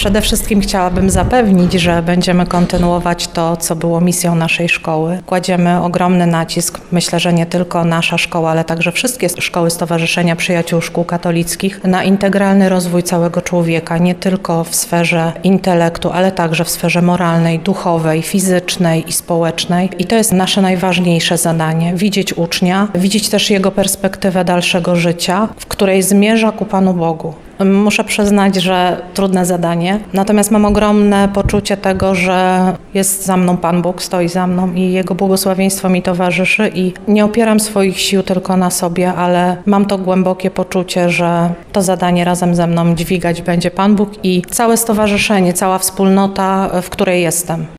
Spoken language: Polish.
Przede wszystkim chciałabym zapewnić, że będziemy kontynuować to, co było misją naszej szkoły. Kładziemy ogromny nacisk, myślę, że nie tylko nasza szkoła, ale także wszystkie szkoły Stowarzyszenia Przyjaciół Szkół Katolickich, na integralny rozwój całego człowieka, nie tylko w sferze intelektu, ale także w sferze moralnej, duchowej, fizycznej i społecznej. I to jest nasze najważniejsze zadanie. Widzieć ucznia, widzieć też jego perspektywę dalszego życia, w której zmierza ku Panu Bogu. Muszę przyznać, że trudne zadanie, natomiast mam ogromne poczucie tego, że jest za mną Pan Bóg, stoi za mną i Jego błogosławieństwo mi towarzyszy i nie opieram swoich sił tylko na sobie, ale mam to głębokie poczucie, że to zadanie razem ze mną dźwigać będzie Pan Bóg i całe stowarzyszenie, cała wspólnota, w której jestem.